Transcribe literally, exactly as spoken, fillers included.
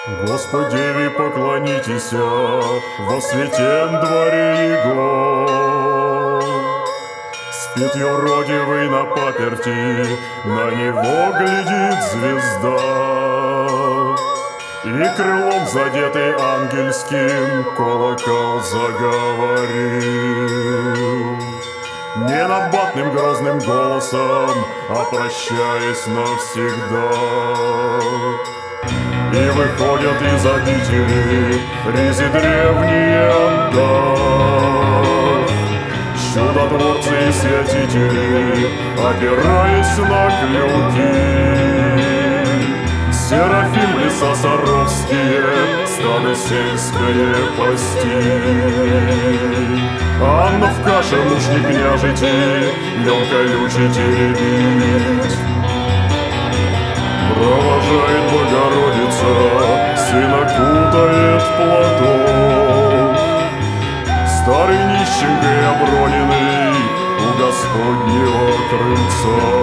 Господеви поклонитесь во святем дворе Его. Спит юродивый на паперти, на него глядит звезда. И крылом задетый ангельским колокол заговорил. Не набатным грозным голосом, а прощаясь навсегда. И выходят из обители ризи древние отдав, чудотворцы и святители, опираясь на клюки. Серафим леса саровские, стадо сельское пасти. Анна в каше муж не княжите, лен колючий теребить. Провожает Богородица, сына кутает в платок. Старый нищенкой оброненный у Господнего крыльца.